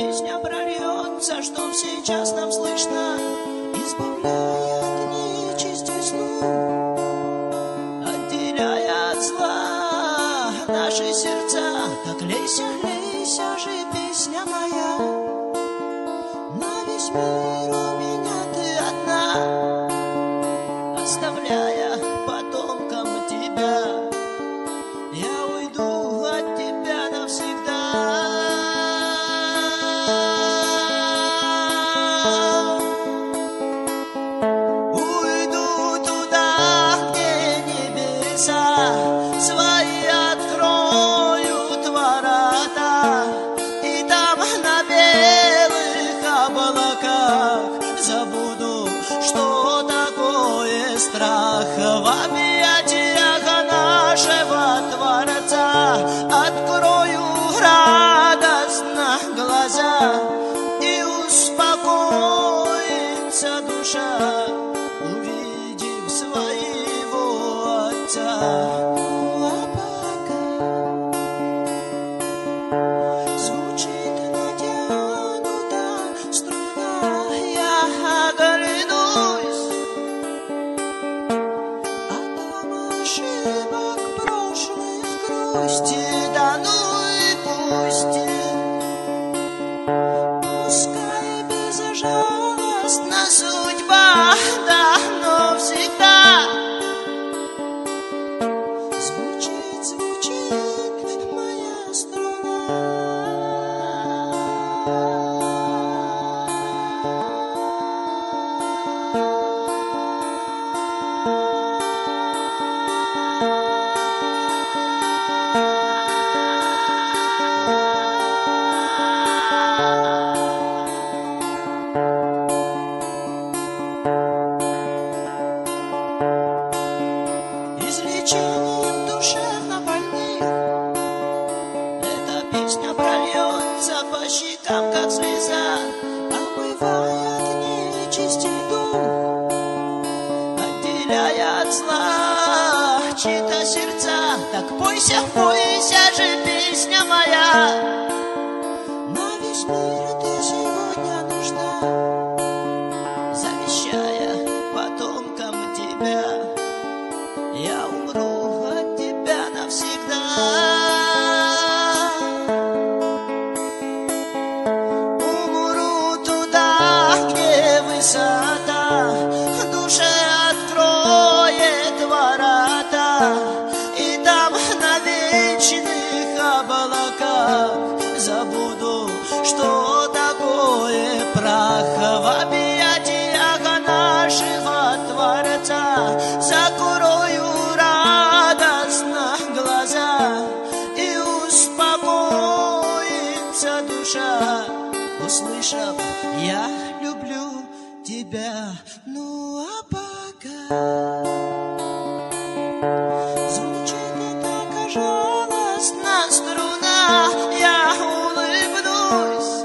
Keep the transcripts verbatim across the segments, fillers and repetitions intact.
песня прольется, что сейчас нам слышно, избавляя от нечисти злу, отделяя от зла наши сердца. Так лейся, лейся же, песня моя, на весь мир у меня ты одна, оставляя потомкам тебя. Я уйду от тебя навсегда. Уйду туда, где небеса свои откроют ворота, и там на белых облаках забуду, что такое страх. В объятиях нашего Творца открою радостно глаза, и успокоится душа, увидев своего Отца. Ну, а пока звучит натянута струна, я оглянусь, а там ошибок прошлых грусти, да ну и пусть. Пускай безжалостна судьба, да, но всегда звучит, звучит моя струна. Излечением душевно-больных эта песня прольется по щекам, как слеза, омывая от нечисти дум, отделяя от зла чьи-то сердца. Так пойся, пойся же, песня моя, на весь мир ты сегодня нужна, завещая потомкам тебя. Я умру от тебя навсегда. Умру туда, где высота душе откроет ворота, и там на вечных облаках забуду, что такое прах. В объятиях нашего Творца закрою радостно глаза, и успокоится душа, услышав: я люблю тебя. Ну а пока звучит так жалостно струна, я улыбнусь,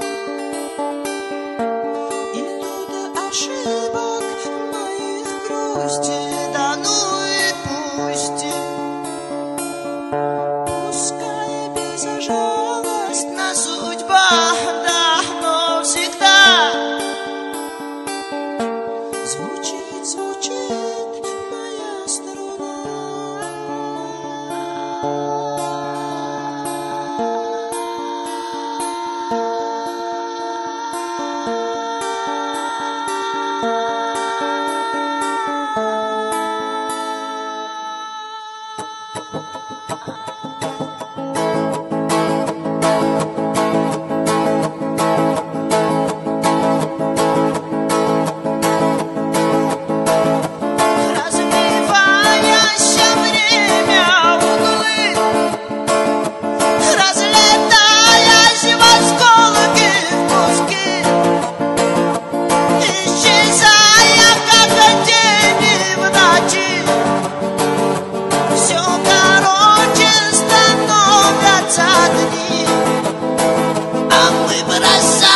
и тут ошибок моих грусти, да ну и пусть. Пускай безжалостна судьба, да, но всегда звучит, звучит моя струна. Разливаяся время углы, разлетаясь в осколки, в куски, исчезая, как тени в ночи, все короче становятся дни, а мы бросаем